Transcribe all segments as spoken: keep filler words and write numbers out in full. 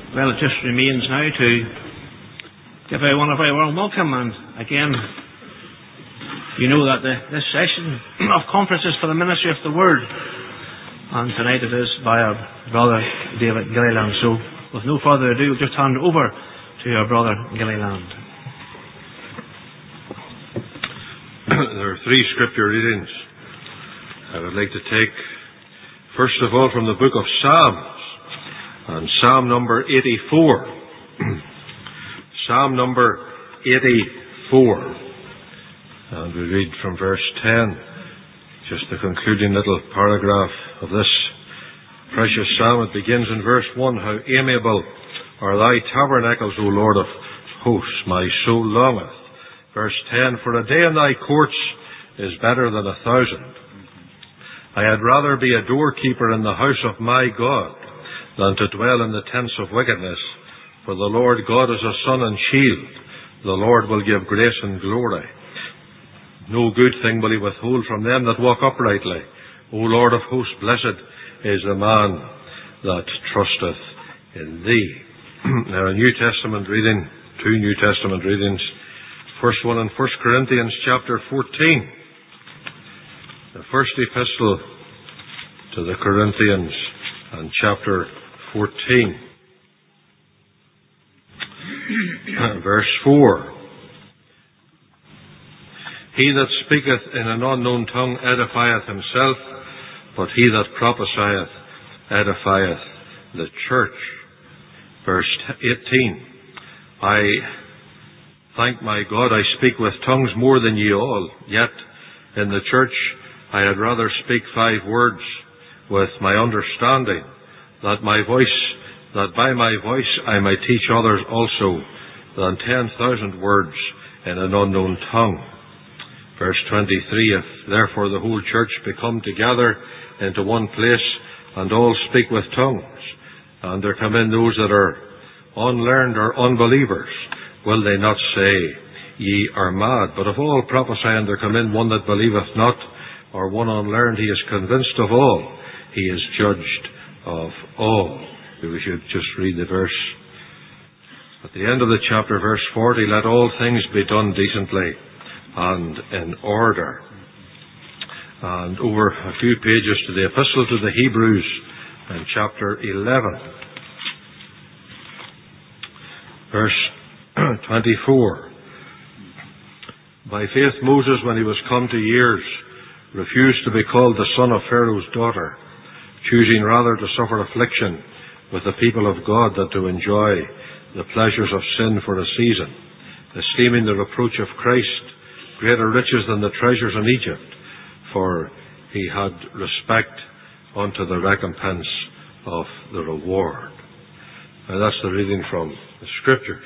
Well, it just remains now to give everyone a very warm welcome, and again, you know that the, this session of conference is for the ministry of the Word, and tonight it is by our brother David Gilliland. So, with no further ado, we'll just hand over to our brother Gilliland. There are three scripture readings I would like to take, first of all, from the book of Psalms. And Psalm number eighty-four. Psalm number eighty-four. And we read from verse ten, just the concluding little paragraph of this precious psalm. It begins in verse one. How amiable are thy tabernacles, O Lord of hosts, my soul longeth. Verse ten. For a day in thy courts is better than a thousand. I had rather be a doorkeeper in the house of my God than to dwell in the tents of wickedness. For the Lord God is a sun and shield. The Lord will give grace and glory. No good thing will he withhold from them that walk uprightly. O Lord of hosts, blessed is the man that trusteth in thee. Now, a New Testament reading, two New Testament readings. First one in First Corinthians chapter fourteen. The first epistle to the Corinthians, and chapter fourteen. Verse four. He that speaketh in an unknown tongue edifieth himself, but he that prophesieth edifieth the church. Verse eighteen. I thank my God I speak with tongues more than ye all, yet in the church I had rather speak five words with my understanding, that my voice, that by my voice I may teach others also, than ten thousand words in an unknown tongue. Verse twenty-three. If therefore the whole church be come together into one place, and all speak with tongues, and there come in those that are unlearned or unbelievers, will they not say, Ye are mad? But if all prophesy, and there come in one that believeth not, or one unlearned, he is convinced of all, he is judged of all. We should just read the verse. At the end of the chapter, verse forty, let all things be done decently and in order. And over a few pages to the Epistle to the Hebrews in chapter eleven. Verse twenty-four. By faith Moses, when he was come to years, refused to be called the son of Pharaoh's daughter, choosing rather to suffer affliction with the people of God than to enjoy the pleasures of sin for a season, esteeming the reproach of Christ greater riches than the treasures in Egypt, for he had respect unto the recompense of the reward. Now that's the reading from the Scriptures.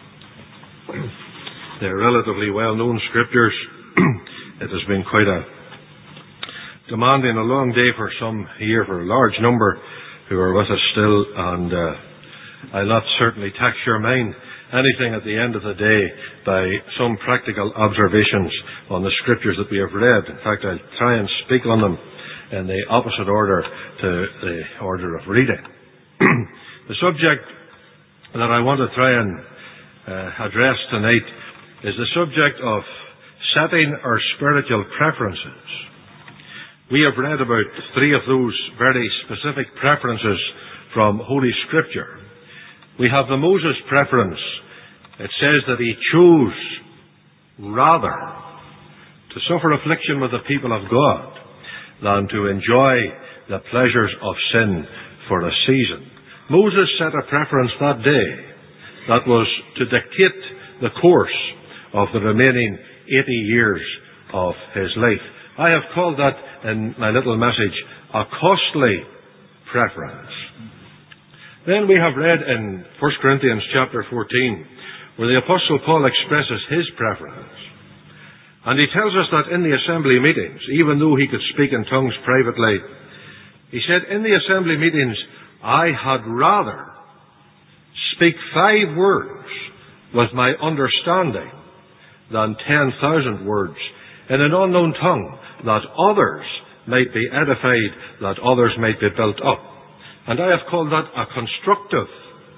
They're relatively well-known Scriptures. It has been quite a demanding, a long day for some here, for a large number who are with us still, and uh, I'll not certainly tax your mind anything at the end of the day by some practical observations on the Scriptures that we have read. In fact, I'll try and speak on them in the opposite order to the order of reading. The subject that I want to try and uh, address tonight is the subject of setting our spiritual preferences. We have read about three of those very specific preferences from Holy Scripture. We have the Moses preference. It says that he chose rather to suffer affliction with the people of God than to enjoy the pleasures of sin for a season. Moses set a preference that day that was to dictate the course of the remaining eighty years of his life. I have called that in my little message a costly preference. Then we have read in First Corinthians chapter fourteen where the Apostle Paul expresses his preference. And he tells us that in the assembly meetings, even though he could speak in tongues privately, he said, in the assembly meetings, I had rather speak five words with my understanding than ten thousand words in an unknown tongue, that others might be edified, that others might be built up. And I have called that a constructive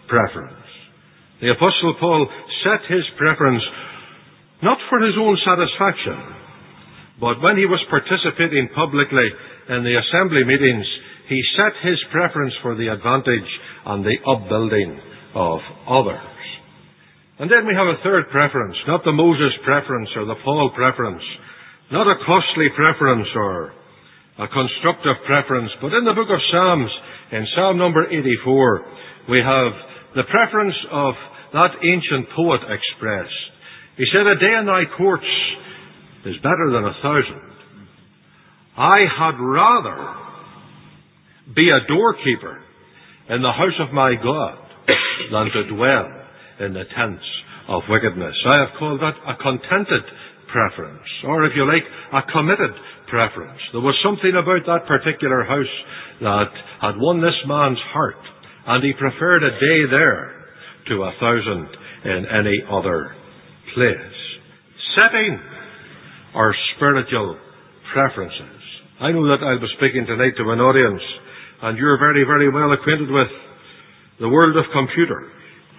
preference. The Apostle Paul set his preference not for his own satisfaction, but when he was participating publicly in the assembly meetings, he set his preference for the advantage and the upbuilding of others. And then we have a third preference, not the Moses preference or the Paul preference, not a costly preference or a constructive preference, but in the book of Psalms, in Psalm number eighty-four, we have the preference of that ancient poet expressed. He said, "A day in thy courts is better than a thousand. I had rather be a doorkeeper in the house of my God than to dwell in the tents of wickedness." I have called that a contented preference, or if you like, a committed preference. There was something about that particular house that had won this man's heart, and he preferred a day there to a thousand in any other place. Setting our spiritual preferences. I know that I'll be speaking tonight to an audience, and you're very, very well acquainted with the world of computer.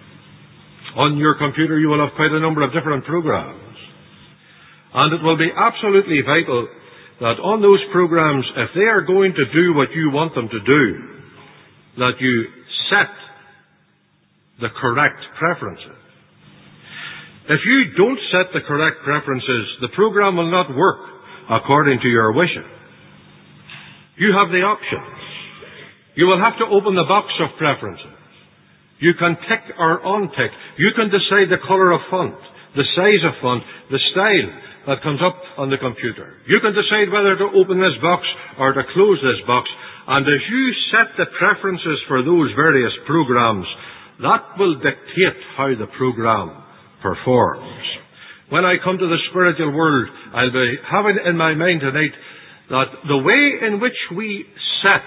On your computer you will have quite a number of different programs. And it will be absolutely vital that on those programs, if they are going to do what you want them to do, that you set the correct preferences. If you don't set the correct preferences, the program will not work according to your wishes. You have the options. You will have to open the box of preferences. You can tick or untick. You can decide the color of font, the size of font, the style that comes up on the computer. You can decide whether to open this box or to close this box. And as you set the preferences for those various programs, that will dictate how the program performs. When I come to the spiritual world, I'll be having in my mind tonight that the way in which we set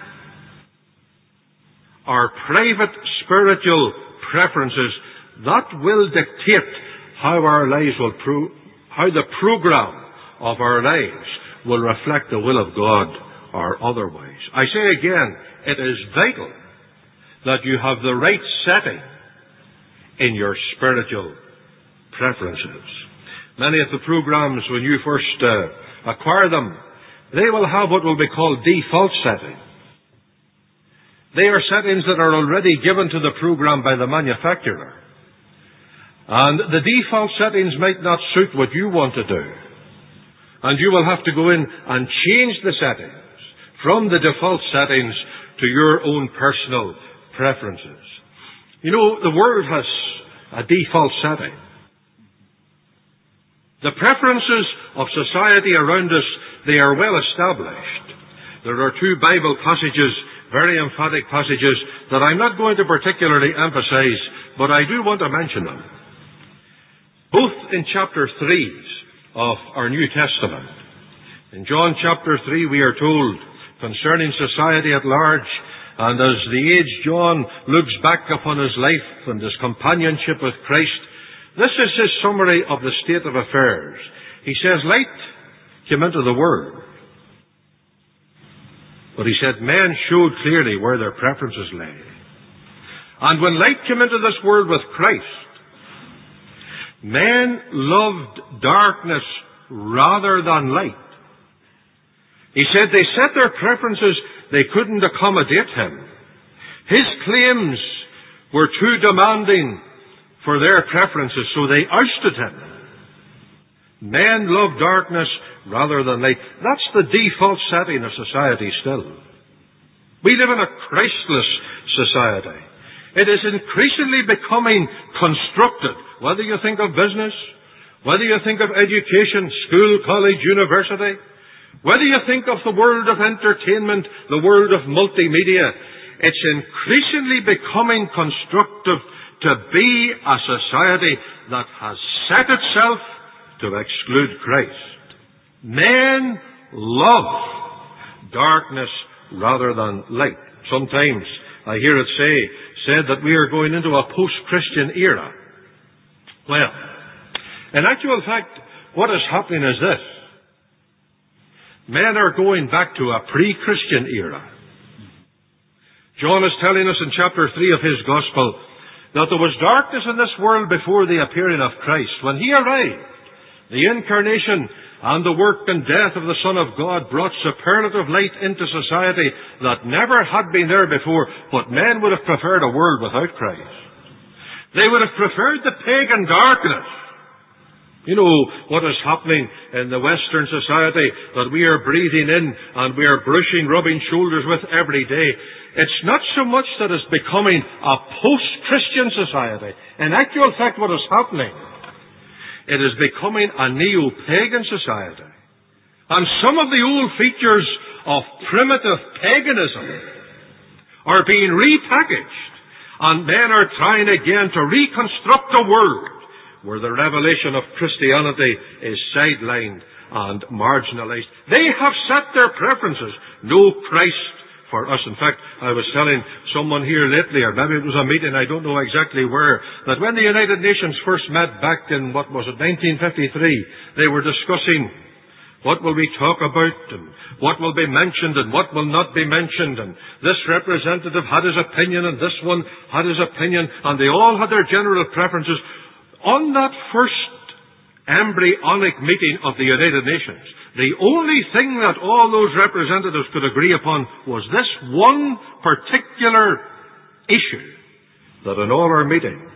our private spiritual preferences, that will dictate how our lives will pro- how the program of our lives will reflect the will of God or otherwise. I say again, it is vital that you have the right setting in your spiritual preferences. Many of the programs, when you first uh, acquire them, they will have what will be called default settings. They are settings that are already given to the program by the manufacturer. And the default settings might not suit what you want to do. And you will have to go in and change the settings from the default settings to your own personal preferences. You know, the world has a default setting. The preferences of society around us, they are well established. There are two Bible passages, very emphatic passages, that I'm not going to particularly emphasize, but I do want to mention them. Both in chapter three of our New Testament. In John chapter three we are told concerning society at large, and as the aged John looks back upon his life and his companionship with Christ, this is his summary of the state of affairs. He says, light came into the world. But he said, men showed clearly where their preferences lay. And when light came into this world with Christ, men loved darkness rather than light. He said they set their preferences, they couldn't accommodate him. His claims were too demanding for their preferences, so they ousted him. Men love darkness rather than light. That's the default setting of society still. We live in a Christless society. It is increasingly becoming constructed, whether you think of business, whether you think of education, school, college, university, whether you think of the world of entertainment, the world of multimedia, it's increasingly becoming constructive to be a society that has set itself to exclude Christ. Men love darkness rather than light. Sometimes I hear it say, said that we are going into a post-Christian era. Well, in actual fact, what is happening is this. Men are going back to a pre-Christian era. John is telling us in chapter three of his Gospel that there was darkness in this world before the appearing of Christ. When He arrived, the incarnation and the work and death of the Son of God brought superlative light into society that never had been there before, but men would have preferred a world without Christ. They would have preferred the pagan darkness. You know what is happening in the Western society that we are breathing in and we are brushing, rubbing shoulders with every day. It's not so much that it's becoming a post-Christian society. In actual fact, what is happening, it is becoming a neo-pagan society. And some of the old features of primitive paganism are being repackaged, and men are trying again to reconstruct a world where the revelation of Christianity is sidelined and marginalized. They have set their preferences. No Christ for us. In fact, I was telling someone here lately, or maybe it was a meeting, I don't know exactly where, that when the United Nations first met back in, what was it, nineteen fifty-three, they were discussing what will we talk about, and what will be mentioned, and what will not be mentioned, and this representative had his opinion, and this one had his opinion, and they all had their general preferences. On that first embryonic meeting of the United Nations, the only thing that all those representatives could agree upon was this one particular issue, that in all our meetings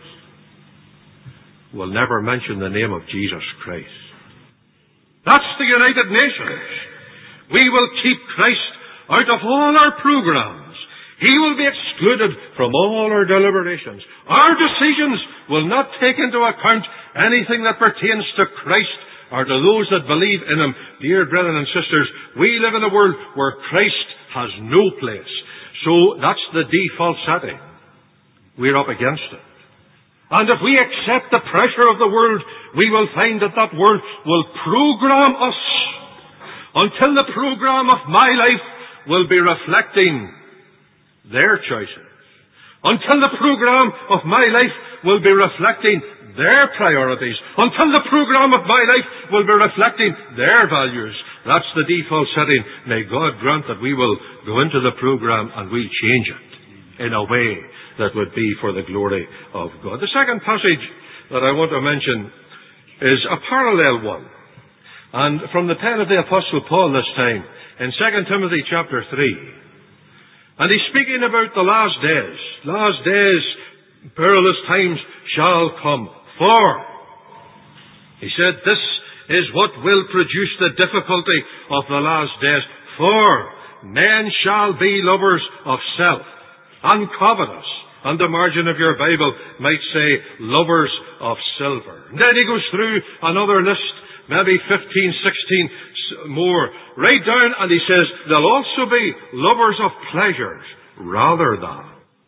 we'll never mention the name of Jesus Christ. That's the United Nations. We will keep Christ out of all our programs. He will be excluded from all our deliberations. Our decisions will not take into account anything that pertains to Christ or to those that believe in Him. Dear brethren and sisters, we live in a world where Christ has no place. So that's the default setting. We're up against it. And if we accept the pressure of the world, we will find that that world will program us until the program of my life will be reflecting their choices. Until the program of my life will be reflecting their priorities. Until the program of my life will be reflecting their values. That's the default setting. May God grant that we will go into the program and we'll change it in a way that would be for the glory of God. The second passage that I want to mention is a parallel one. And from the pen of the Apostle Paul this time, in Second Timothy chapter three. And he's speaking about the last days. Last days, perilous times shall come. For, he said, this is what will produce the difficulty of the last days. For men shall be lovers of self, and covetous. On the margin of your Bible might say, lovers of silver. And then he goes through another list, maybe fifteen, sixteen more, right down, and he says, they'll also be lovers of pleasures rather than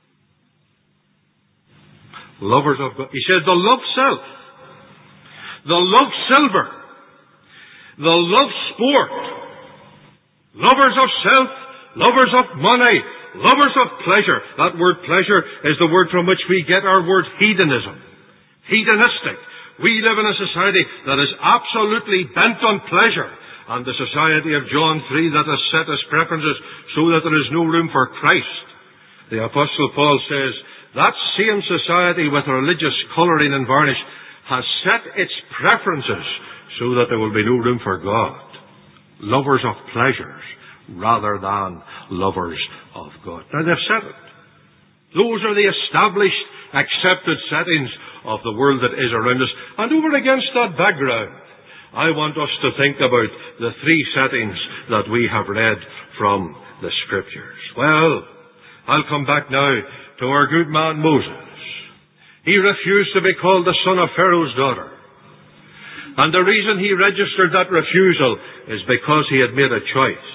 lovers of God. He says, they'll love self, they'll love silver, they'll love sport, lovers of self, lovers of money, lovers of pleasure. That word pleasure is the word from which we get our word hedonism. Hedonistic. We live in a society that is absolutely bent on pleasure. And the society of John three that has set its preferences so that there is no room for Christ. The Apostle Paul says, that same society with religious colouring and varnish has set its preferences so that there will be no room for God. Lovers of pleasures rather than lovers of God. Now they've said it. Those are the established, accepted settings of the world that is around us. And over against that background, I want us to think about the three settings that we have read from the Scriptures. Well, I'll come back now to our good man Moses. He refused to be called the son of Pharaoh's daughter. And the reason he registered that refusal is because he had made a choice.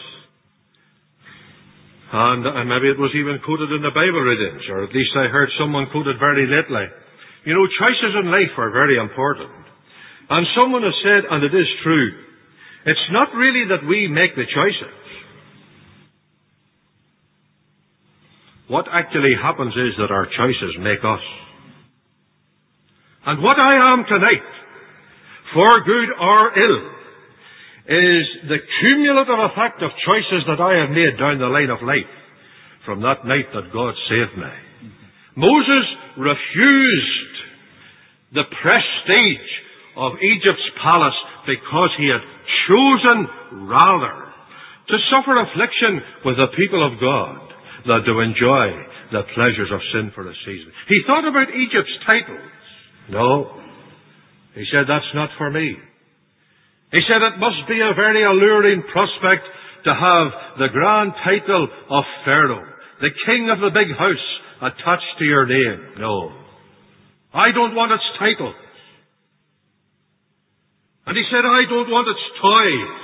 And, and maybe it was even quoted in the Bible readings, or at least I heard someone quote it very lately. You know, choices in life are very important. And someone has said, and it is true, it's not really that we make the choices. What actually happens is that our choices make us. And what I am tonight, for good or ill, is the cumulative effect of choices that I have made down the line of life from that night that God saved me. Moses refused the prestige of Egypt's palace because he had chosen rather to suffer affliction with the people of God than to enjoy the pleasures of sin for a season. He thought about Egypt's titles. No. He said, that's not for me. He said, it must be a very alluring prospect to have the grand title of Pharaoh, the king of the big house, attached to your name. No. I don't want its title. And he said, I don't want its toys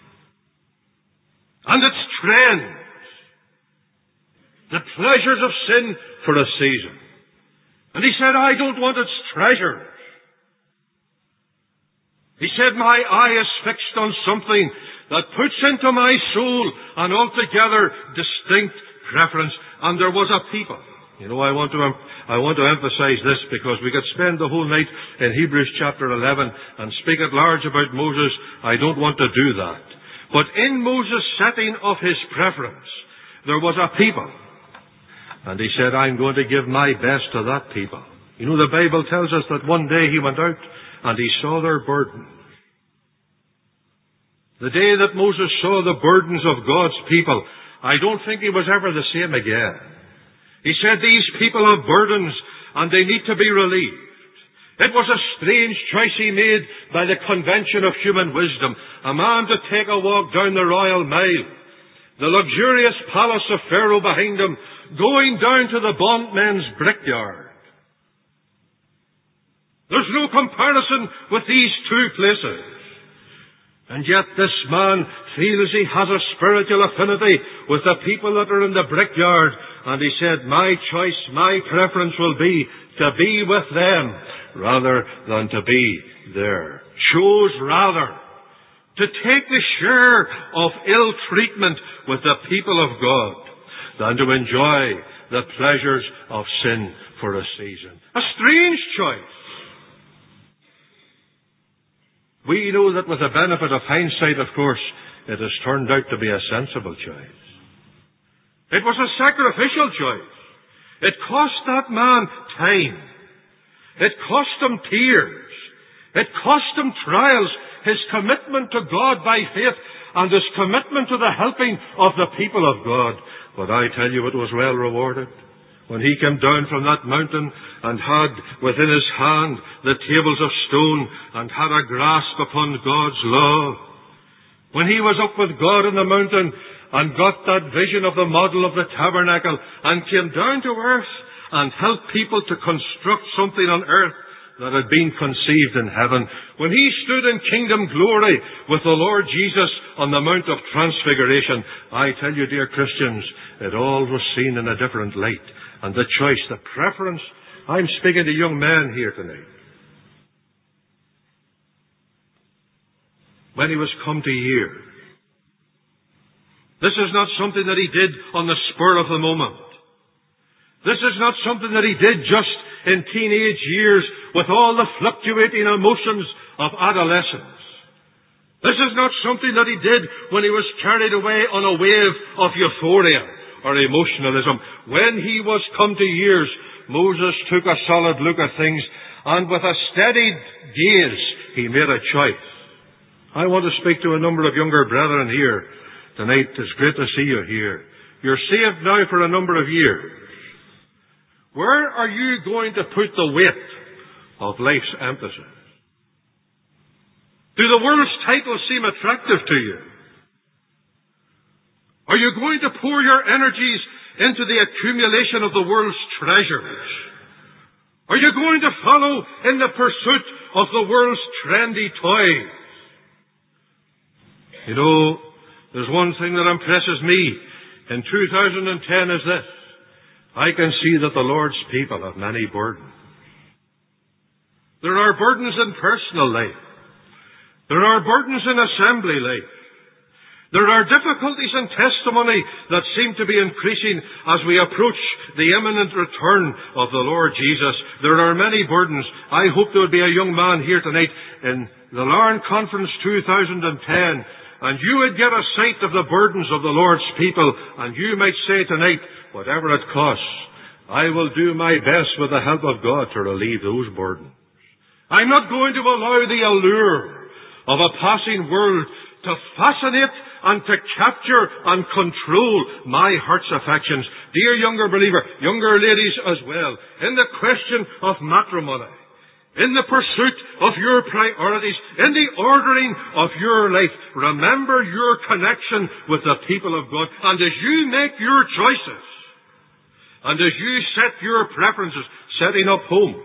and its trends, the pleasures of sin for a season. And he said, I don't want its treasures. He said, my eye is fixed on something that puts into my soul an altogether distinct preference. And there was a people. You know, I want to I want to emphasize this because we could spend the whole night in Hebrews chapter eleven and speak at large about Moses. I don't want to do that. But in Moses' setting of his preference, there was a people. And he said, I'm going to give my best to that people. You know, the Bible tells us that one day he went out and he saw their burden. The day that Moses saw the burdens of God's people, I don't think he was ever the same again. He said, these people have burdens and they need to be relieved. It was a strange choice he made by the convention of human wisdom. A man to take a walk down the Royal Mile, the luxurious palace of Pharaoh behind him, going down to the bondmen's brickyard. There's no comparison with these two places. And yet this man feels he has a spiritual affinity with the people that are in the brickyard. And he said, my choice, my preference will be to be with them rather than to be there. Chose rather to take the share of ill treatment with the people of God than to enjoy the pleasures of sin for a season. A strange choice. We know that with the benefit of hindsight, of course, it has turned out to be a sensible choice. It was a sacrificial choice. It cost that man time. It cost him tears. It cost him trials. His commitment to God by faith and his commitment to the helping of the people of God. But I tell you, it was well rewarded. When he came down from that mountain and had within his hand the tables of stone and had a grasp upon God's law. When he was up with God in the mountain and got that vision of the model of the tabernacle and came down to earth and helped people to construct something on earth that had been conceived in heaven. When he stood in kingdom glory with the Lord Jesus on the Mount of Transfiguration, I tell you, dear Christians, it all was seen in a different light. And the choice, the preference, I'm speaking to young men here tonight. When he was come to years, this is not something that he did on the spur of the moment. This is not something that he did just in teenage years with all the fluctuating emotions of adolescence. This is not something that he did when he was carried away on a wave of euphoria or emotionalism. When he was come to years, Moses took a solid look at things, and with a steady gaze, he made a choice. I want to speak to a number of younger brethren here tonight. It's great to see you here. You're saved now for a number of years. Where are you going to put the weight of life's emphasis? Do the world's titles seem attractive to you? Are you going to pour your energies into the accumulation of the world's treasures? Are you going to follow in the pursuit of the world's trendy toys? You know, there's one thing that impresses me in two thousand ten is this. I can see that the Lord's people have many burdens. There are burdens in personal life. There are burdens in assembly life. There are difficulties in testimony that seem to be increasing as we approach the imminent return of the Lord Jesus. There are many burdens. I hope there would be a young man here tonight in the Larne Conference two thousand ten, and you would get a sight of the burdens of the Lord's people, and you might say tonight, whatever it costs, I will do my best with the help of God to relieve those burdens. I'm not going to allow the allure of a passing world to fascinate and to capture and control my heart's affections. Dear younger believer, younger ladies as well, in the question of matrimony, in the pursuit of your priorities, in the ordering of your life, remember your connection with the people of God. And as you make your choices, and as you set your preferences, setting up home,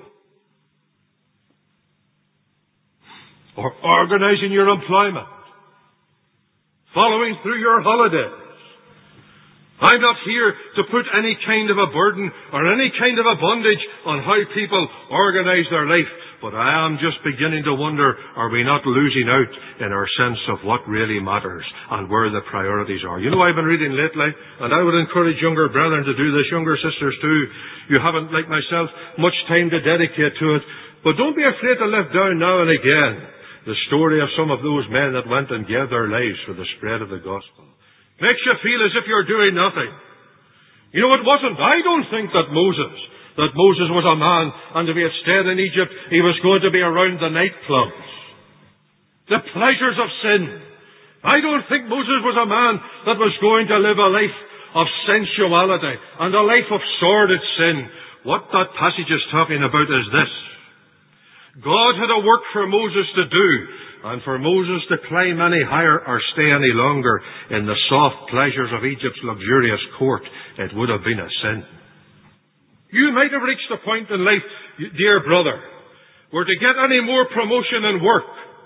or organizing your employment, following through your holidays, I'm not here to put any kind of a burden or any kind of a bondage on how people organize their life, but I am just beginning to wonder, are we not losing out in our sense of what really matters and where the priorities are? You know, I've been reading lately, and I would encourage younger brethren to do this, younger sisters too. You haven't, like myself, much time to dedicate to it, but don't be afraid to lift down now and again the story of some of those men that went and gave their lives for the spread of the gospel. Makes you feel as if you're doing nothing. You know, it wasn't. I don't think that Moses, that Moses was a man, and if he had stayed in Egypt, he was going to be around the nightclubs, the pleasures of sin. I don't think Moses was a man that was going to live a life of sensuality and a life of sordid sin. What that passage is talking about is this. God had a work for Moses to do, and for Moses to climb any higher or stay any longer in the soft pleasures of Egypt's luxurious court, it would have been a sin. You might have reached a point in life, dear brother, where to get any more promotion in work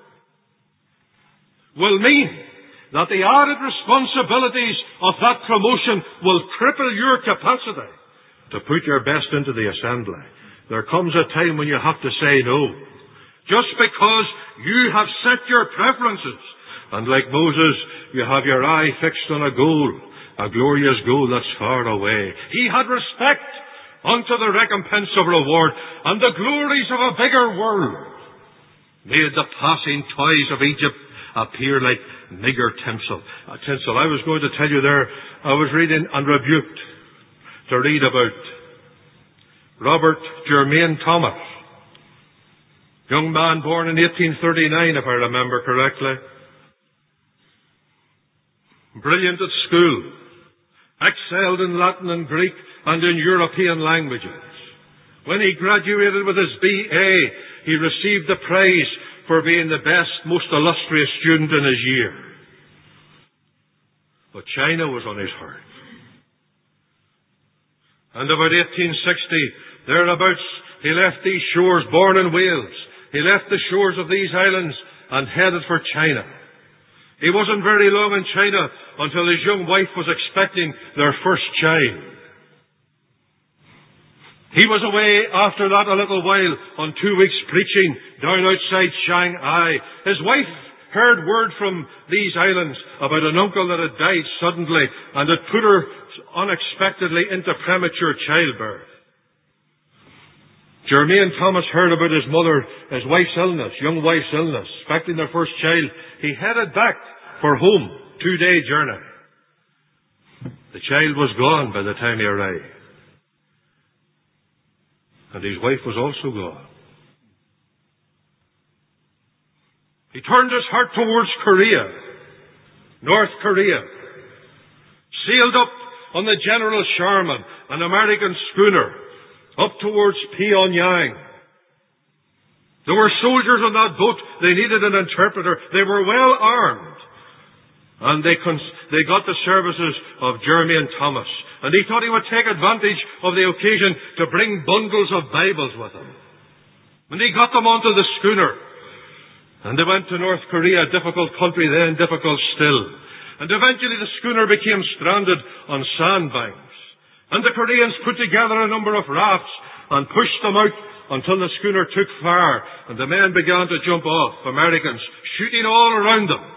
will mean that the added responsibilities of that promotion will cripple your capacity to put your best into the assembly. There comes a time when you have to say no, just because you have set your preferences. And like Moses, you have your eye fixed on a goal, a glorious goal that's far away. He had respect unto the recompense of reward, and the glories of a bigger world made the passing toys of Egypt appear like meagre tinsel. Uh, tinsel. I was going to tell you there, I was reading and rebuked to read about Robert Jermaine Thomas, young man born in eighteen thirty-nine, if I remember correctly. Brilliant at school, excelled in Latin and Greek and in European languages. When he graduated with his B A, he received the prize for being the best, most illustrious student in his year. But China was on his heart. And about eighteen sixty, thereabouts, he left these shores, born in Wales. He left the shores of these islands and headed for China. He wasn't very long in China until his young wife was expecting their first child. He was away after that a little while on two weeks preaching down outside Shanghai. His wife heard word from these islands about an uncle that had died suddenly and had put her unexpectedly into premature childbirth. Jermaine Thomas heard about his mother, his wife's illness, young wife's illness, expecting their first child. He headed back for home, two-day journey. The child was gone by the time he arrived. And his wife was also gone. He turned his heart towards Korea, North Korea, sailed up on the General Sharman, an American schooner, up towards Pyongyang. There were soldiers on that boat. They needed an interpreter. They were well armed. And they, cons- they got the services of Jermaine Thomas. And he thought he would take advantage of the occasion to bring bundles of Bibles with him. And he got them onto the schooner. And they went to North Korea, a difficult country then, difficult still. And eventually the schooner became stranded on sandbanks. And the Koreans put together a number of rafts and pushed them out until the schooner took fire. And the men began to jump off, Americans, shooting all around them.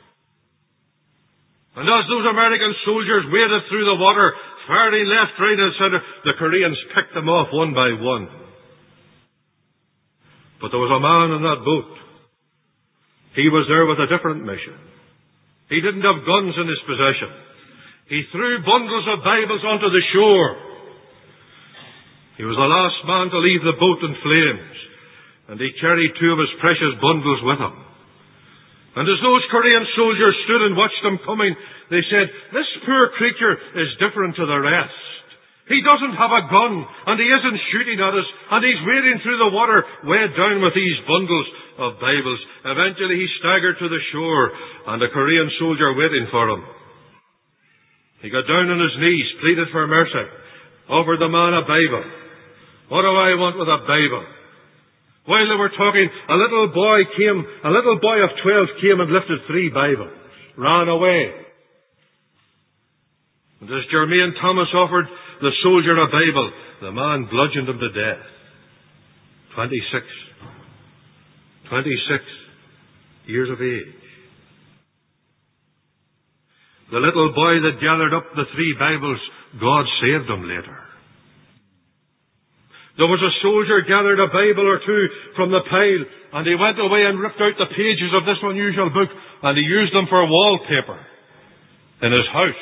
And as those American soldiers waded through the water, firing left, right, and center, the Koreans picked them off one by one. But there was a man in that boat. He was there with a different mission. He didn't have guns in his possession. He threw bundles of Bibles onto the shore. He was the last man to leave the boat in flames, and he carried two of his precious bundles with him. And as those Korean soldiers stood and watched him coming, they said, "This poor creature is different to the rest. He doesn't have a gun, and he isn't shooting at us, and he's wading through the water weighed down with these bundles of Bibles." Eventually he staggered to the shore, and a Korean soldier waiting for him. He got down on his knees, pleaded for mercy, offered the man a Bible. "What do I want with a Bible?" While they were talking, a little boy came, a little boy of twelve came and lifted three Bibles, ran away. And as Jermaine Thomas offered the soldier a Bible, the man bludgeoned him to death. Twenty-six. Twenty-six years of age. The little boy that gathered up the three Bibles, God saved him later. There was a soldier gathered a Bible or two from the pile, and he went away and ripped out the pages of this unusual book, and he used them for wallpaper in his house.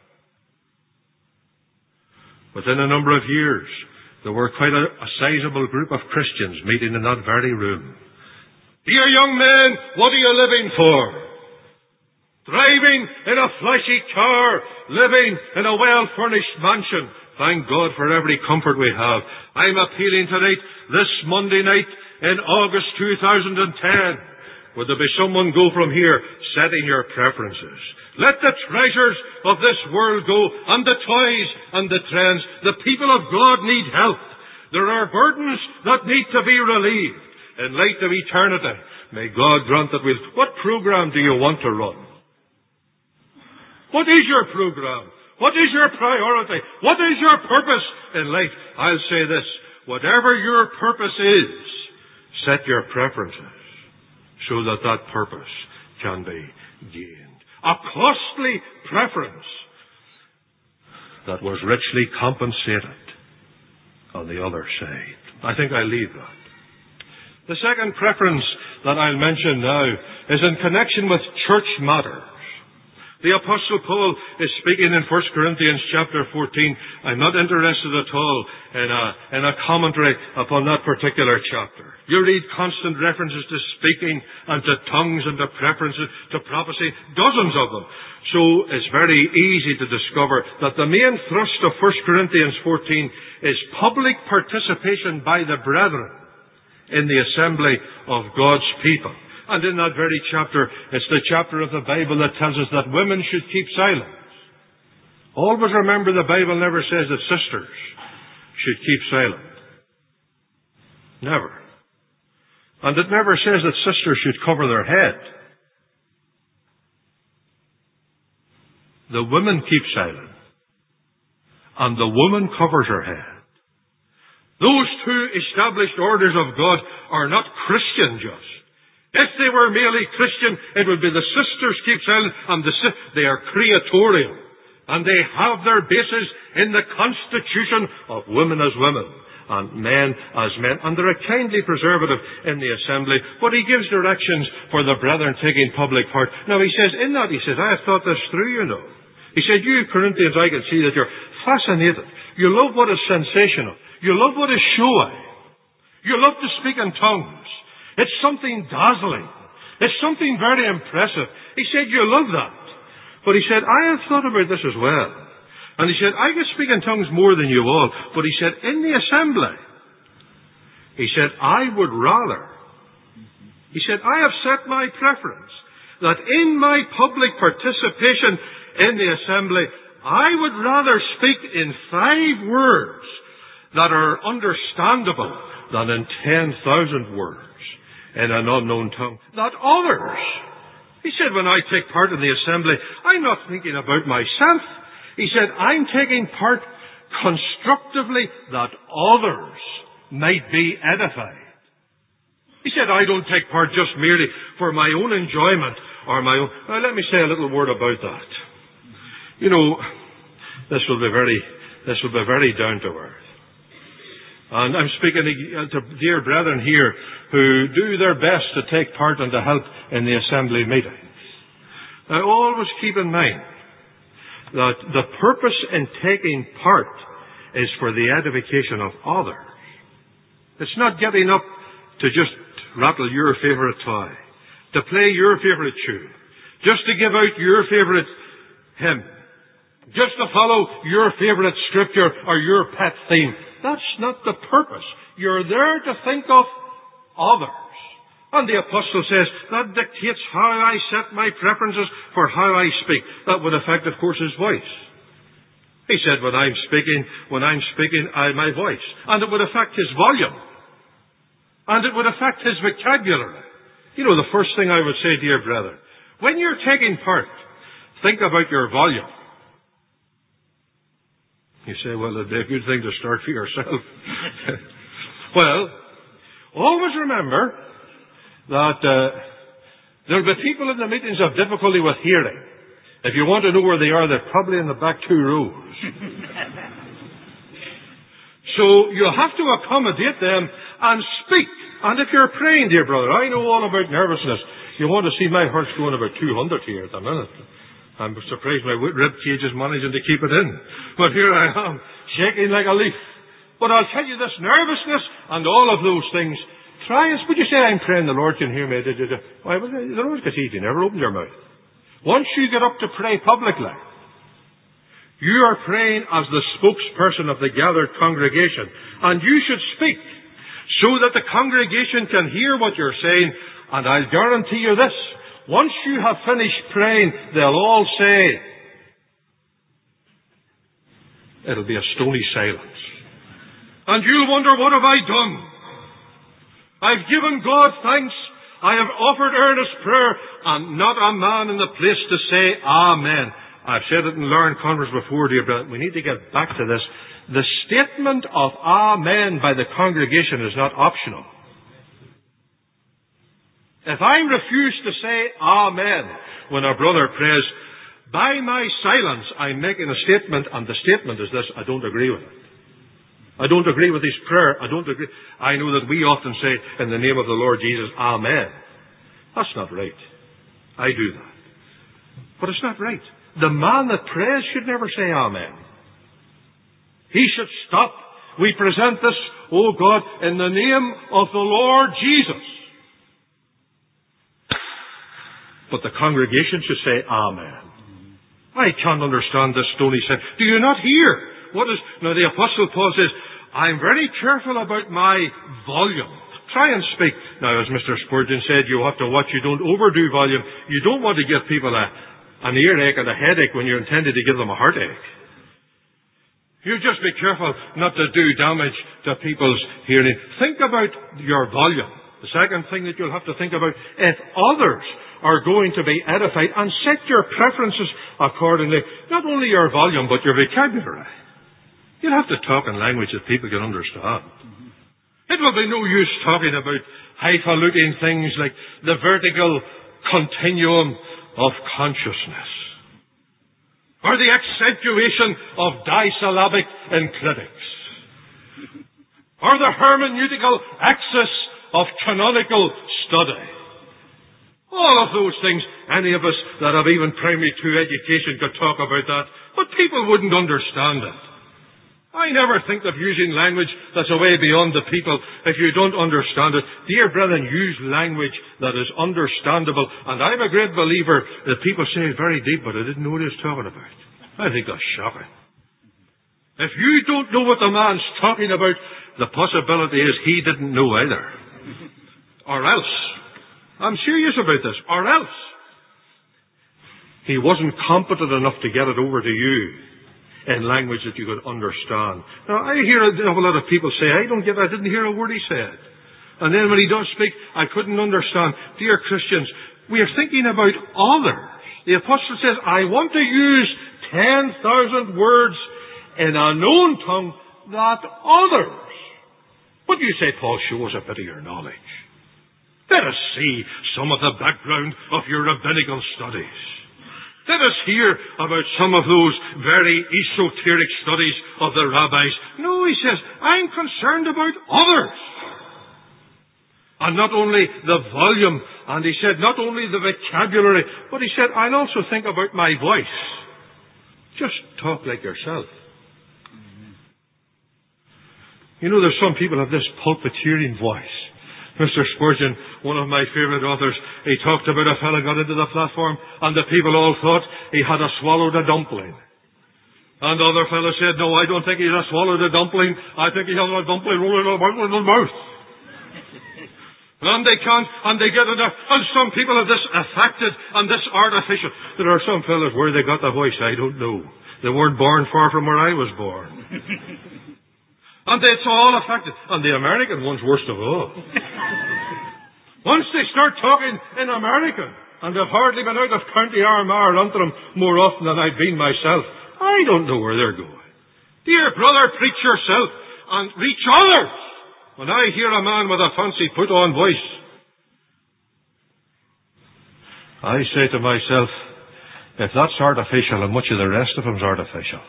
Within a number of years, there were quite a, a sizable group of Christians meeting in that very room. "Dear young man, what are you living for? Driving in a flashy car, living in a well-furnished mansion. Thank God for every comfort we have. I'm appealing tonight, this Monday night in August two thousand ten. Would there be someone go from here setting your preferences? Let the treasures of this world go, and the toys and the trends. The people of God need help. There are burdens that need to be relieved. In light of eternity, may God grant that we'll..." What program do you want to run? What is your program? What is your priority? What is your purpose in life? I'll say this. Whatever your purpose is, set your preferences so that that purpose can be gained. A costly preference that was richly compensated on the other side. I think I leave that. The second preference that I'll mention now is in connection with church matters. The Apostle Paul is speaking in First Corinthians chapter fourteen. I'm not interested at all in a, in a commentary upon that particular chapter. You read constant references to speaking and to tongues and to preferences to prophecy, dozens of them. So it's very easy to discover that the main thrust of First Corinthians fourteen is public participation by the brethren in the assembly of God's people. And in that very chapter, it's the chapter of the Bible that tells us that women should keep silence. Always remember, the Bible never says that sisters should keep silent. Never. And it never says that sisters should cover their head. The women keep silent, and the woman covers her head. Those two established orders of God are not Christian just. If they were merely Christian, it would be the sisters keep silent, and the si- they are creatorial. And they have their basis in the constitution of women as women, and men as men. And they're a kindly preservative in the assembly, but he gives directions for the brethren taking public part. Now he says, in that, he says, I have thought this through, you know. He said, you Corinthians, I can see that you're fascinated. You love what is sensational. You love what is showy. You love to speak in tongues. It's something dazzling. It's something very impressive. He said, you love that. But he said, I have thought about this as well. And he said, I can speak in tongues more than you all. But he said, in the assembly, he said, I would rather. He said, I have set my preference that in my public participation in the assembly, I would rather speak in five words that are understandable than in ten thousand words in an unknown tongue. That others, he said, when I take part in the assembly, I'm not thinking about myself. He said, I'm taking part constructively that others might be edified. He said, I don't take part just merely for my own enjoyment or my own... Now, let me say a little word about that. You know, this will be very, this will be very down to earth. And I'm speaking to dear brethren here who do their best to take part and to help in the assembly meetings. Now, always keep in mind that the purpose in taking part is for the edification of others. It's not getting up to just rattle your favourite toy, to play your favourite tune, just to give out your favourite hymn, just to follow your favourite scripture or your pet theme. That's not the purpose. You're there to think of others. And the apostle says, that dictates how I set my preferences for how I speak. That would affect, of course, his voice. He said, when I'm speaking, when I'm speaking, I my voice. And it would affect his volume. And it would affect his vocabulary. You know, the first thing I would say, dear brother, when you're taking part, think about your volume. You say, well, it'd be a good thing to start for yourself. Well, always remember that uh, there'll be people in the meetings of difficulty with hearing. If you want to know where they are, they're probably in the back two rows. So you'll have to accommodate them and speak. And if you're praying, dear brother, I know all about nervousness. You want to see my heart's going about two hundred here at the minute. I'm surprised my rib cage is managing to keep it in. But here I am, shaking like a leaf. But I'll tell you this, nervousness and all of those things, try and, would you say I'm praying the Lord can hear me? Why, well, the Lord gets easy, never open your mouth. Once you get up to pray publicly, you are praying as the spokesperson of the gathered congregation. And you should speak so that the congregation can hear what you're saying. And I'll guarantee you this, once you have finished praying, they'll all say, it'll be a stony silence. And you'll wonder, what have I done? I've given God thanks. I have offered earnest prayer, and not a man in the place to say Amen. I've said it in Learn Conference before, dear brother. We need to get back to this. The statement of Amen by the congregation is not optional. If I refuse to say Amen when a brother prays, by my silence I'm making a statement, and the statement is this: I don't agree with it. I don't agree with his prayer. I don't agree. I know that we often say, in the name of the Lord Jesus, Amen. That's not right. I do that. But it's not right. The man that prays should never say Amen. He should stop. We present this, O God, in the name of the Lord Jesus. But the congregation should say Amen. I can't understand this stony sense. Do you not hear? What is, now the Apostle Paul says, I'm very careful about my volume. Try and speak. Now, as Mister Spurgeon said, you have to watch you don't overdo volume. You don't want to give people a, an earache and a headache when you're intended to give them a heartache. You just be careful not to do damage to people's hearing. Think about your volume. The second thing that you'll have to think about, if others are going to be edified, and set your preferences accordingly, not only your volume, but your vocabulary. You'll have to talk in language that people can understand. It will be no use talking about highfalutin things like the vertical continuum of consciousness, or the accentuation of disyllabic enclitics, or the hermeneutical axis of canonical study. All of those things, any of us that have even primary two education could talk about that, but people wouldn't understand it. I never think of using language that's away beyond the people if you don't understand it. Dear brethren, use language that is understandable. And I'm a great believer that people say it's very deep, but I didn't know what he was talking about. I think that's shocking. If you don't know what the man's talking about, the possibility is he didn't know either. Or else, I'm serious about this, or else he wasn't competent enough to get it over to you in language that you could understand. Now, I hear a lot of people say, I don't get, I didn't hear a word he said. And then when he does speak, I couldn't understand. Dear Christians, we are thinking about others. The apostle says, I want to use ten thousand words in a known tongue that others. What do you say, Paul? Show us a bit of your knowledge. Let us see some of the background of your rabbinical studies. Let us hear about some of those very esoteric studies of the rabbis. No, he says, I'm concerned about others. And not only the volume, and he said, not only the vocabulary, but he said, I'll also think about my voice. Just talk like yourself. You know, there's some people have this pulpiteering voice. Mister Spurgeon, one of my favourite authors, he talked about a fellow got into the platform and the people all thought he had a swallowed a dumpling. And the other fellow said, no, I don't think he has swallowed a dumpling. I think he has a dumpling rolling about in his mouth. And they can't, and they get it, and some people have this affected and this artificial. There are some fellows where they got the voice, I don't know. They weren't born far from where I was born. And it's all affected. And the American one's worst of all. Once they start talking in American, and they've hardly been out of County Armagh or Antrim more often than I've been myself, I don't know where they're going. Dear brother, preach yourself and reach others. When I hear a man with a fancy put-on voice, I say to myself, if that's artificial, and much of the rest of them's artificial.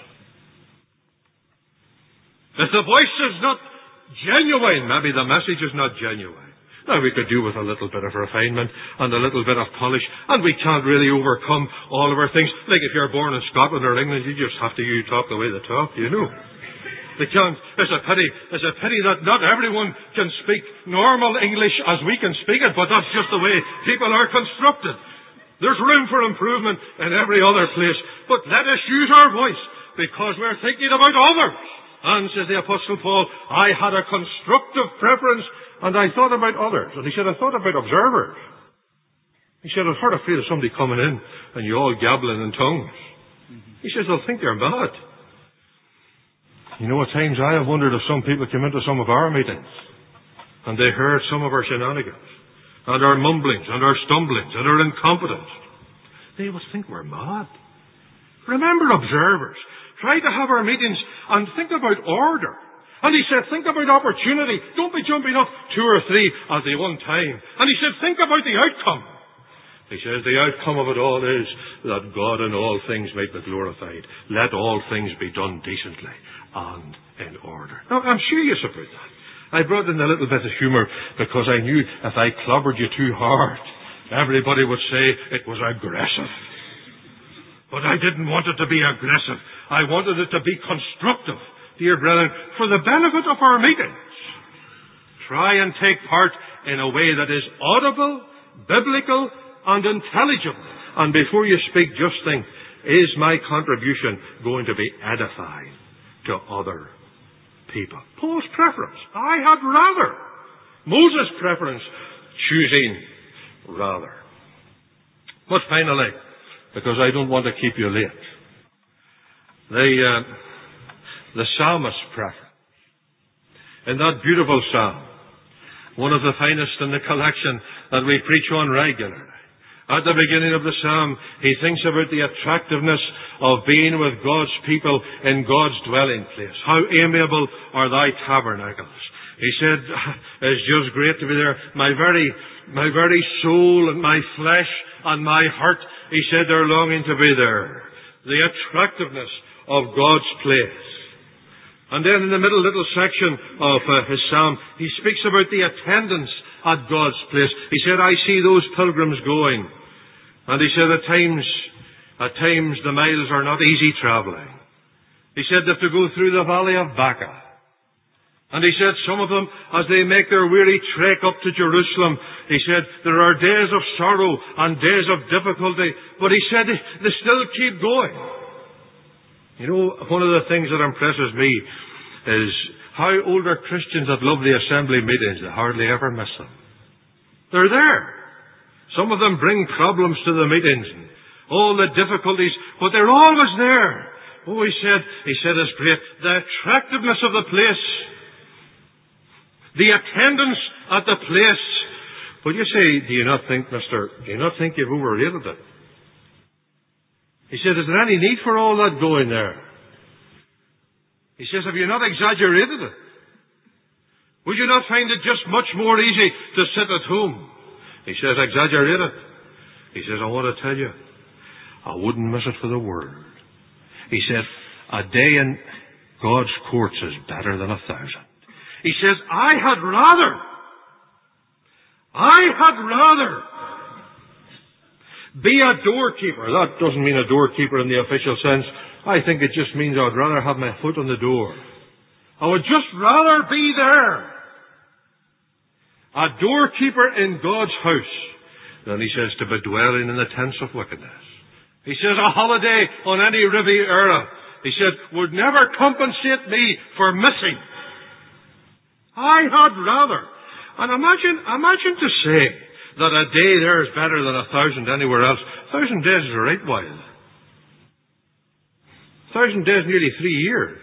If the voice is not genuine, maybe the message is not genuine. Now, we could do with a little bit of refinement and a little bit of polish, and we can't really overcome all of our things. Like if you're born in Scotland or England, you just have to you talk the way they talk, you know. They can't. It's a pity. It's a pity that not everyone can speak normal English as we can speak it, but that's just the way people are constructed. There's room for improvement in every other place, but let us use our voice because we're thinking about others. And, says the Apostle Paul, I had a constructive preference, and I thought about others. And he said, I thought about observers. He said, I've heard a feel of somebody coming in, and you all gabbling in tongues. He says, they'll think you're mad. You know, at times I have wondered if some people came into some of our meetings, and they heard some of our shenanigans, and our mumblings, and our stumblings, and our incompetence. They would think we're mad. Remember, observers. Try to have our meetings and think about order. And he said, think about opportunity. Don't be jumping up two or three at the one time. And he said, think about the outcome. He says, the outcome of it all is that God in all things might be glorified. Let all things be done decently and in order. Now, I'm serious about that. I brought in a little bit of humour because I knew if I clobbered you too hard, everybody would say it was aggressive. But I didn't want it to be aggressive. I wanted it to be constructive, dear brethren, for the benefit of our meetings. Try and take part in a way that is audible, biblical, and intelligible. And before you speak, just think, is my contribution going to be edifying to other people? Paul's preference, I had rather. Moses' preference, choosing rather. But finally, because I don't want to keep you late, the, uh, the psalmist's preference. In that beautiful psalm, one of the finest in the collection that we preach on regularly, at the beginning of the psalm, he thinks about the attractiveness of being with God's people in God's dwelling place. How amiable are thy tabernacles. He said, it's just great to be there. My very, my very soul and my flesh and my heart, he said, they're longing to be there. The attractiveness of God's place. And then in the middle little section of uh, his psalm, he speaks about the attendance at God's place. He said, I see those pilgrims going. And he said, at times, at times the miles are not easy travelling. He said, they have to go through the valley of Baca. And he said, some of them, as they make their weary trek up to Jerusalem, he said, there are days of sorrow and days of difficulty, but he said, they still keep going. You know, one of the things that impresses me is how older Christians that love the assembly meetings, they hardly ever miss them. They're there. Some of them bring problems to the meetings and all the difficulties, but they're always there. Oh, he said, he said it's great. The attractiveness of the place, the attendance at the place. But you say, do you not think, mister, do you not think you've overrated it? He said, is there any need for all that going there? He says, have you not exaggerated it? Would you not find it just much more easy to sit at home? He says, exaggerate it. He says, I want to tell you, I wouldn't miss it for the world. He said, a day in God's courts is better than a thousand. He says, I had rather, I had rather be a doorkeeper. That doesn't mean a doorkeeper in the official sense. I think it just means I'd rather have my foot on the door I would just rather be there, a doorkeeper in God's house, than, he says, to be dwelling in the tents of wickedness. He says a holiday on any Riviera, he said, would never compensate me for missing. I had rather. And imagine, imagine to say that a day there is better than a thousand anywhere else. A thousand days is a right while. A thousand days, nearly three years.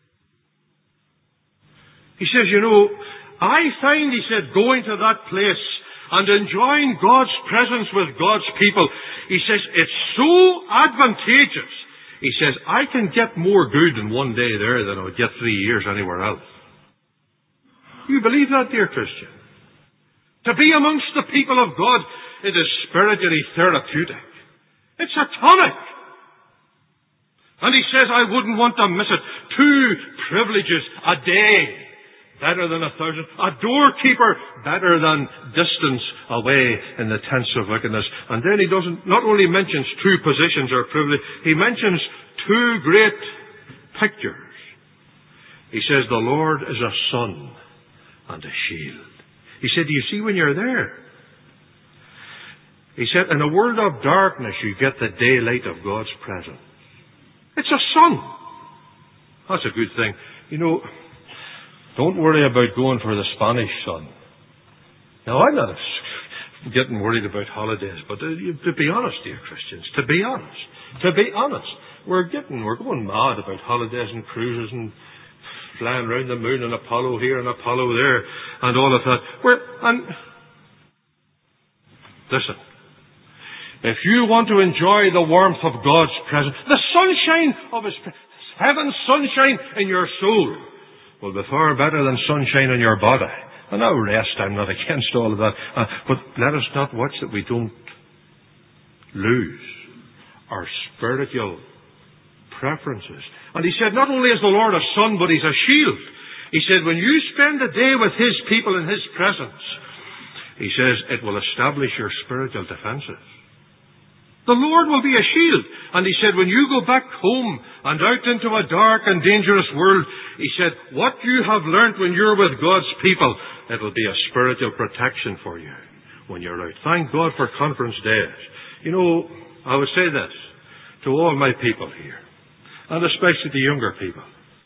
He says, you know, I find, he said, going to that place and enjoying God's presence with God's people, he says, it's so advantageous. He says, I can get more good in one day there than I would get three years anywhere else. You believe that, dear Christian? To be amongst the people of God, it is spiritually therapeutic. It's a tonic. And he says, I wouldn't want to miss it. Two privileges a day, better than a thousand. A doorkeeper, better than distance away in the tents of wickedness. And then he doesn't, not only mentions two positions or privilege, he mentions two great pictures. He says, the Lord is a sun and a shield. He said, do you see when you're there? He said, in a world of darkness, you get the daylight of God's presence. It's a sun. That's a good thing. You know, don't worry about going for the Spanish sun. Now, I'm not getting worried about holidays, but to be honest, dear Christians, to be honest, to be honest, we're getting, we're going mad about holidays and cruises and flying around the moon and Apollo here and Apollo there and all of that. We're, and listen, if you want to enjoy the warmth of God's presence, the sunshine of His heaven's sunshine in your soul will be far better than sunshine in your body. And now rest, I'm not against all of that. Uh, but let us not watch that we don't lose our spiritual preferences. And he said, not only is the Lord a sun, but He's a shield. He said, when you spend a day with His people in His presence, he says, it will establish your spiritual defenses. The Lord will be a shield. And he said, when you go back home and out into a dark and dangerous world, he said, what you have learnt when you're with God's people, it will be a spiritual protection for you when you're out. Thank God for conference days. You know, I would say this to all my people here, and especially the younger people.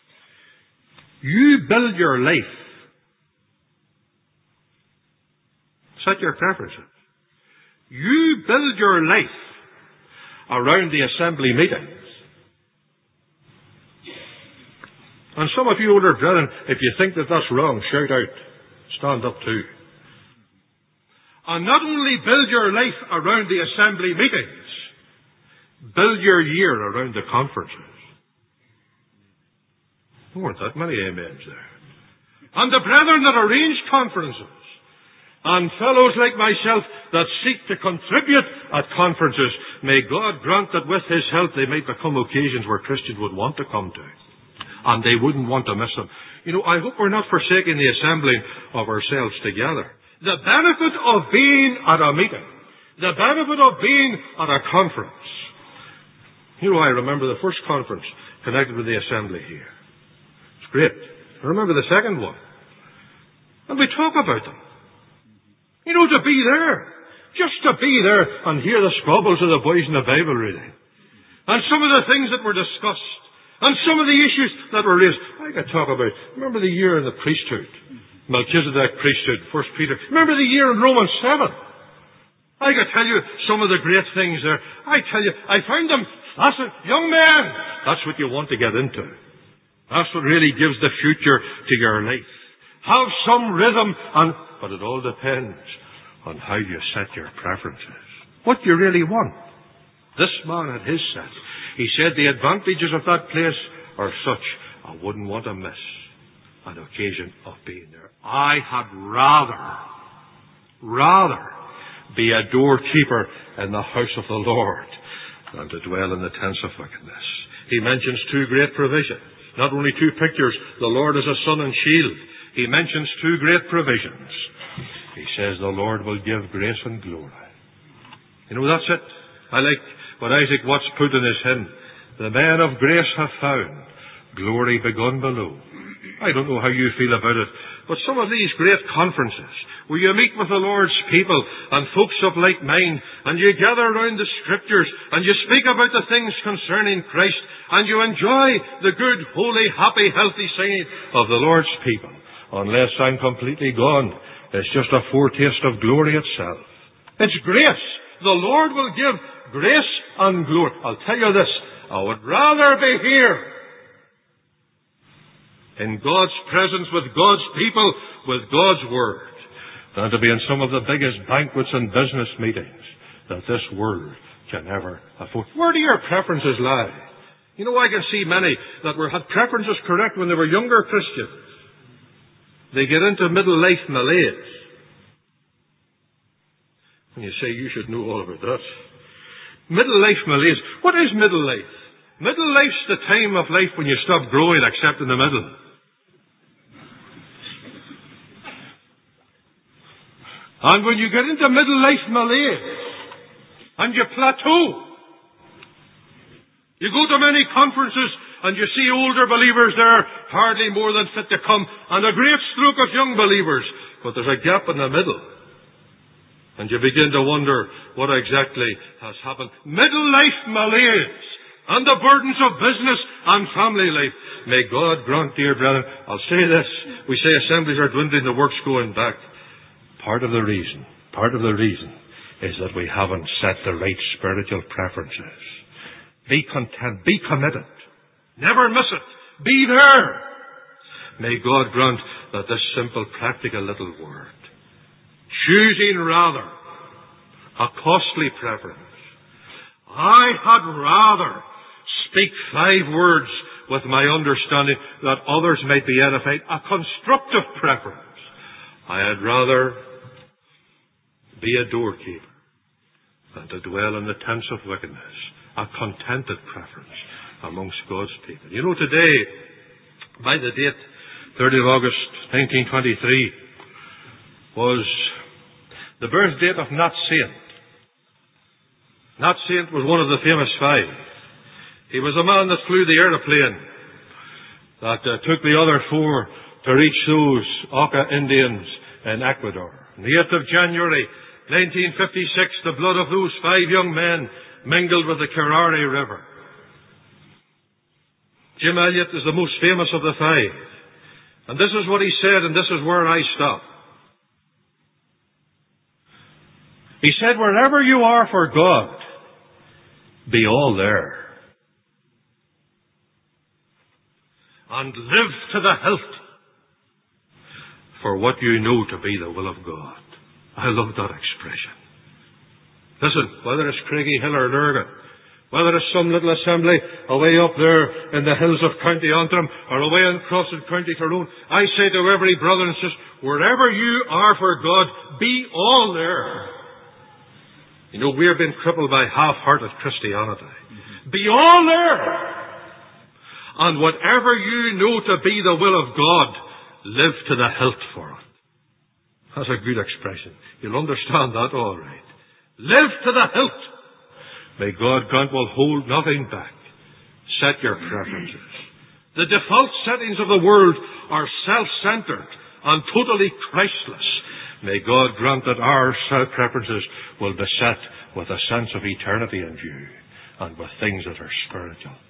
You build your life. Set your preferences. You build your life around the assembly meetings. And some of you older brethren, if you think that that's wrong, shout out. Stand up too. And not only build your life around the assembly meetings, build your year around the conferences. There weren't that many amens there. And the brethren that arrange conferences, and fellows like myself that seek to contribute at conferences, may God grant that with His help they might become occasions where Christians would want to come to, and they wouldn't want to miss them. You know, I hope we're not forsaking the assembling of ourselves together. The benefit of being at a meeting, the benefit of being at a conference. You know, I remember the first conference connected with the assembly here. It's great. I remember the second one. And we talk about them. You know, to be there. Just to be there and hear the squabbles of the boys in the Bible reading. And some of the things that were discussed. And some of the issues that were raised. I could talk about, remember the year in the priesthood. Melchizedek priesthood, First Peter. Remember the year in Romans seven. I could tell you some of the great things there. I tell you, I find them fascinating. Young men, that's what you want to get into. That's what really gives the future to your life. Have some rhythm, and but it all depends on how you set your preferences. What you really want. This man had his set. He said the advantages of that place are such, I wouldn't want to miss an occasion of being there. I had rather, rather be a doorkeeper in the house of the Lord than to dwell in the tents of wickedness. He mentions two great provisions. Not only two pictures, the Lord is a sun and shield. He mentions two great provisions. He says the Lord will give grace and glory. You know, that's it. I like what Isaac Watts put in his hymn. The man of grace hath found glory begun below. I don't know how you feel about it, but some of these great conferences, where you meet with the Lord's people and folks of like mind, and you gather around the Scriptures, and you speak about the things concerning Christ, and you enjoy the good, holy, happy, healthy singing of the Lord's people, unless I'm completely gone, it's just a foretaste of glory itself. It's grace. The Lord will give grace and glory. I'll tell you this, I would rather be here in God's presence with God's people, with God's Word, than to be in some of the biggest banquets and business meetings that this world can ever afford. Where do your preferences lie? You know, I can see many that were had preferences correct when they were younger Christians. They get into middle life malaise. And you say, you should know all about that. Middle life malaise. What is middle life? Middle life's the time of life when you stop growing except in the middle. And when you get into middle life malaise, and you plateau, you go to many conferences, and you see older believers there, hardly more than fit to come, and a great stroke of young believers, but there's a gap in the middle. And you begin to wonder what exactly has happened. Middle life malaise, and the burdens of business and family life. May God grant, dear brethren, I'll say this, we say assemblies are dwindling, the work's going back. Part of the reason, part of the reason is that we haven't set the right spiritual preferences. Be content, be committed. Never miss it. Be there. May God grant that this simple, practical little word, choosing rather a costly preference. I had rather speak five words with my understanding that others might be edified. A constructive preference. I had rather be a doorkeeper than to dwell in the tents of wickedness. A contented preference amongst God's people. You know, today, by the date, thirtieth of August, nineteen twenty-three, was the birth date of Nat Saint. Nat Saint was one of the famous five. He was a man that flew the aeroplane that uh, took the other four to reach those Auca Indians in Ecuador. On the eighth of January, nineteen fifty-six, the blood of those five young men mingled with the Kerari River. Jim Elliot is the most famous of the five. And this is what he said, and this is where I stop. He said, wherever you are for God, be all there. And live to the hilt for what you know to be the will of God. I love that expression. Listen, whether it's Craigie Hill or Lurgan, whether it's some little assembly away up there in the hills of County Antrim or away across in County Tyrone, I say to every brother and sister, wherever you are for God, be all there. You know, we're being crippled by half-hearted Christianity. Mm-hmm. Be all there. And whatever you know to be the will of God, live to the hilt for it. That's a good expression. You'll understand that all right. Live to the hilt. May God grant will hold nothing back. Set your preferences. The default settings of the world are self-centered and totally Christless. May God grant that our self-preferences will be set with a sense of eternity in view and with things that are spiritual.